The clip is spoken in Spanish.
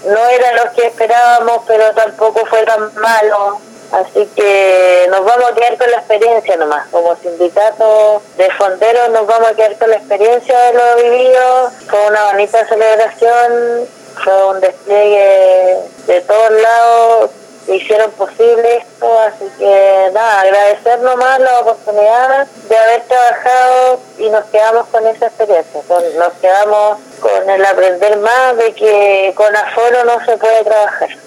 no era lo que esperábamos, pero tampoco fue tan malo. Así que nos vamos a quedar con la experiencia nomás. Como sindicato de fonderos nos vamos a quedar con la experiencia de lo vivido. Fue una bonita celebración, fue un despliegue de todos lados que hicieron posible esto, así que nada, agradecer nomás la oportunidad de haber trabajado y nos quedamos con esa experiencia, nos quedamos con el aprender más de que con aforo no se puede trabajar.